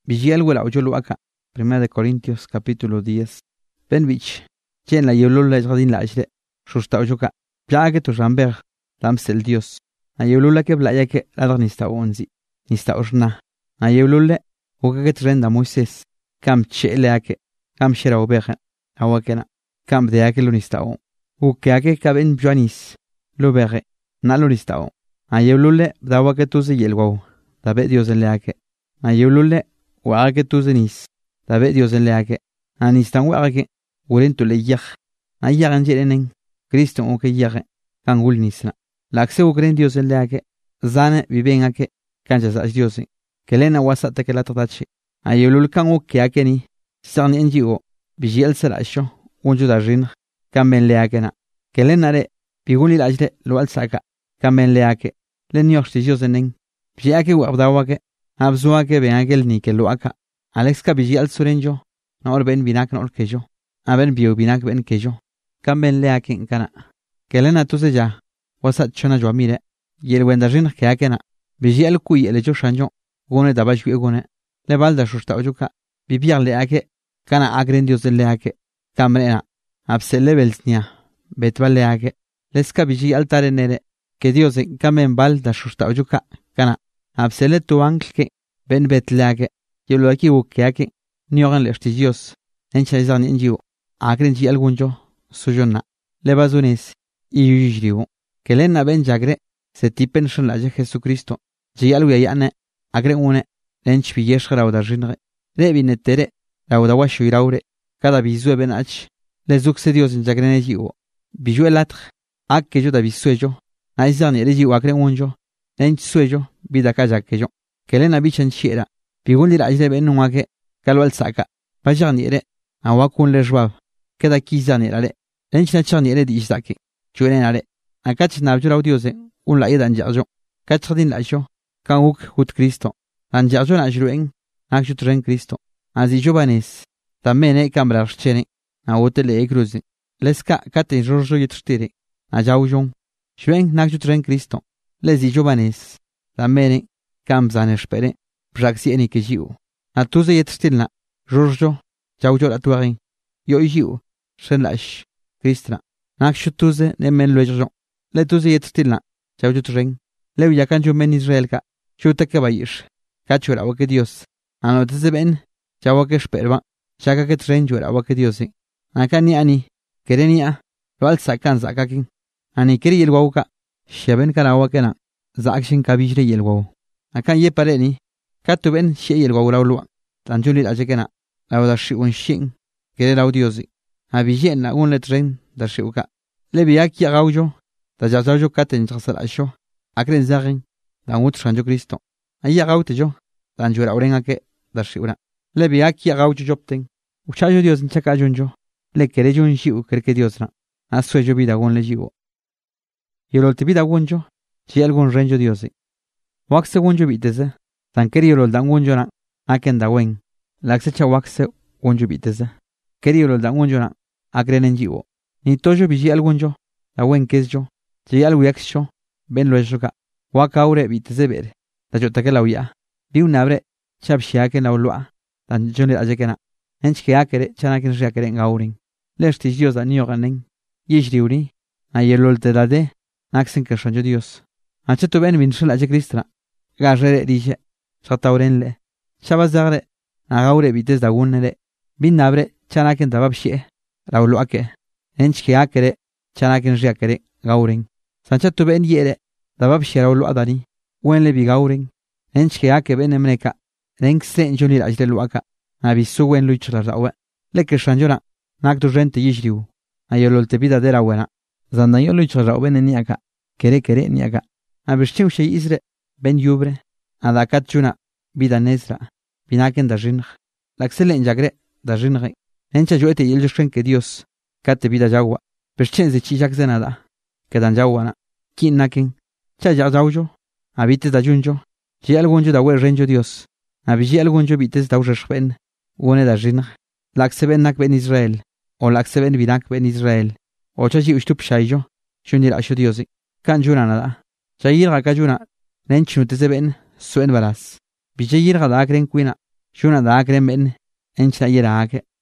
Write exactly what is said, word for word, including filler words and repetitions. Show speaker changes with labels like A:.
A: Bijiel welaucho luaka. Primera de Corintios capítulo diez. Ben bich. Chen la yulula jardin la ajre. Shustauchoka. Plague to jamber. Lamsel Dios. A yulula ke blaya ke ladar nista onzi. Nista orna. A yulule. Ukaget renda Moises. Kam cheleake. Kam shera obeja. Awakena. Kam deake lunista on. Ukeake kaben juanis. Lubere. Na lunista on. A yulule dawake tuzi yelwaw. Dabe Dios en leake. A yulule. Wage tuzenis. Dabe Dios en leake. Anistan wage. Wurin to le yach. A yagan jelenen. Cristo oke yage. Kan wulnisna. Lakse ukren Dios en leake. Zane vivengake. Kanchas as Diosin. Kelena wasate ke la tatachi. A yulul kan uke akeni. Sarni enjigo. Bijiel serasho. Unju da rin. Kamben leakena. Kelena re. Biguli lajre lo alsaka. Kamben leake. Len yoxti Diosenen. Biake wabdawake. Abzuake beangel ni ke loaka. Alex ka bijiel surenjo. Na or ben binak na or kejo. Aben bio binak ben kejo. Kamben leake kana. Kelena tuze ja. Wasat chona jo mire. Yel wenda rin ke akena. Bijiel kui elejo shanjo. Gone dabash wi gone. Le balda shusta ojuka. Bibiar leake. Kana agren Dios leake. Kamrena. Abse levelsnia. Betbal leake. Leska bijiel tarenere. Que Dios en kamen balda shusta ojuka. Kana. Absele tu anglke. Ben bet leake. Yelo aquí ukeake. Niogan lestigios. Enchaizan injiu. Agren ji algunjo. Sujonna. Lebazunes. Iyujriu. Kelena ben jagre. Se tipen shalaje Jesucristo. Ji aluyane. Agren une. Lench biyesh rauda jinre. Rebinetere. Rauda washuiraure. Cada bizue ben ach. Lezuk Dios en jagrene jiu. Bijue latre. Ak que yo da bisuejo. Aizan ere jiu agren unjo. Lench suejo. Vida kaya kejo. Kelena bichan chiera. Bigundi la ajde ben nuake. Kalwal saka. Pajan ere. Awakun le jwab. Keda kizan ere. Lench na chan ere di isaki. Julen ale. Akach na jura diose. Un la edan jajo. Kachadin la jo. Kanguk hut Cristo. An jajo na jruen. Akjutren Cristo. Azi jobanes. Tamene kambra chene. Na hotele e cruzi. Leska kate jojo yitrtiri. A jaujon. Juen nakjutren Cristo. Lezi jobanes. Tamene kamzan espere. Praxi eni ke jiu. A tuze yitrtilna. Jojo. Jaujo la tuarin. Yo jiu. Shenlash. Kristra. Nakshutuze ne men lojo. Le tuze yitrtilna. Jaujo tren. Le yakanjo men Israelka. Shutake bayish. Kachura wake Dios. Anote ben. Jawake sperba. Shaka ke tren jura wake Diosi. Akani ani. Kerenia. Lo alza kanza kakin. Ani keri el wauka. Shaben karawakena. Zakshin kabijre el wau. Akan ye pareni. Katu ben she el wau laulua. Tanjuli la jekena. La shi un shin. Kere la Diosi. Abijen na un le tren da shiuka. Le biaki gaujo. Da jajajo katen jasal asho. Akren zarin. Da mut shanjo Cristo. Aya gaute jo. Tanjura orenga ke da shiura. Le biaki gaujo jopten. Uchajo Dios en chakajunjo. Le kere jun shiu kerke Dios na. Asue jo vida gon le jivo. Yolo te vida gonjo. Si algún renjo Diosi. Wakse gonjo biteze. Tan keri yolo dan gonjo na. Aken da wen. Laksecha wakse gonjo biteze. Keri yolo dan gonjo na. Akrenen jivo. Ni tojo biji algonjo. Da wen kesjo. Si algo yaksho. Ben lo eshoka. Wakaure biteze bere. Da jotake la uya. Bi un abre. Chabshiake la ulua. Tan jonle ajekena. Enchke akere chanakin riakere ngaurin. Leshti Dios da nioganen. Yishriuri. Ayelol te dade. Naksen que shonjo Dios. Achetu ben vinshel aje Kristra. Garrere dije. Chataurenle. Chabazagre. Agaure bites da gunere. Bin abre chanakin tababshie. Rauluake. Enchke akere chanakin riakere gaurin. Sanchatu ben yere. Tababshie raulu adani. Wenle bigaurin. Enchke ake ben emneka. Renkse njoli ajre luaka. Abisu wen luichla rawe. Leke shanjona. Naktu rente yishriu. Ayolol te vida dera wena. Zanda yo luichla rawe niaka. Kere kere niaka. Abishtiu shei isre. Ben yubre. Adakat chuna. Vida nesra. Binaken da rinj. Laxele en jagre. Da rinj. Encha yoete yeljoshken que Dios. Kate vida jagua. Perchen ze chijak zenada. Kedan jaguana. Kin naken. Cha jaujo. Habite da junjo. Si algunjo da we renjo Dios. Abiji algunjo bites da ureshben. Une da rinj. Laxeben nak ben Israel. O laxeben binak ben Israel. O chaji ushtup shaijo. Shunir asho Diosi. Kan juna nada. Chayir ga kajuna. Nenchnu tezeben. Suen balas. Bijayir ga da akren kuina. Shuna dag remen, enchla yerage.